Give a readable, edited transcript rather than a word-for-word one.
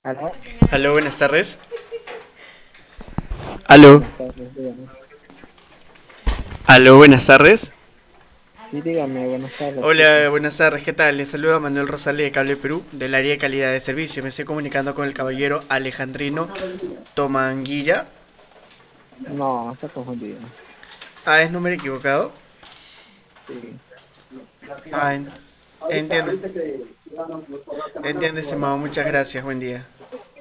Aló, Aló, buenas tardes. Aló, buenas tardes, dígame. aló, buenas tardes. Sí, dígame, buenas tardes, escucho. Hola, buenas tardes, ¿qué tal? Les saluda Manuel Rosales de Cable Perú, del área de calidad de servicio. Me estoy comunicando con el caballero Alejandrino Tomanguilla. No, está confundido. Ah, ¿es número equivocado? Sí. Ah, entiendo. Entiendo, estimado. Muchas gracias. Buen día.